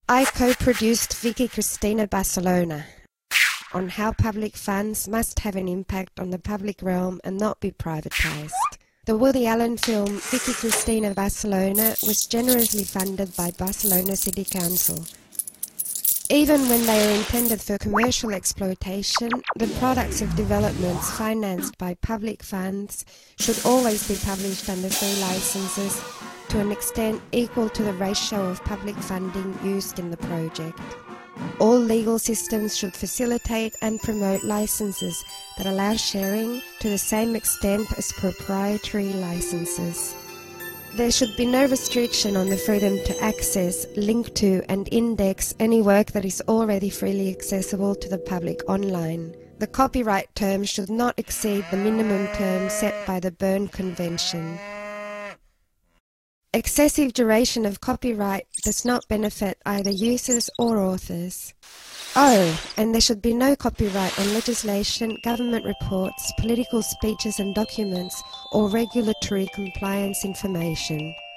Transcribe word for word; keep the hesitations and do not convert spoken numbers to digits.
I co-produced Vicky Cristina Barcelona on how public funds must have an impact on the public realm and not be privatised. The Woody Allen film Vicky Cristina Barcelona was generously funded by Barcelona City Council. Even when they are intended for commercial exploitation, the products of developments financed by public funds should always be published under free licenses to an extent equal to the ratio of public funding used in the project. All legal systems should facilitate and promote licenses that allow sharing to the same extent as proprietary licenses. There should be no restriction on the freedom to access, link to and index any work that is already freely accessible to the public online. The copyright term should not exceed the minimum term set by the Berne Convention. Excessive duration of copyright does not benefit either users or authors. Oh, and there should be no copyright on legislation, government reports, political speeches and documents, or regulatory compliance information.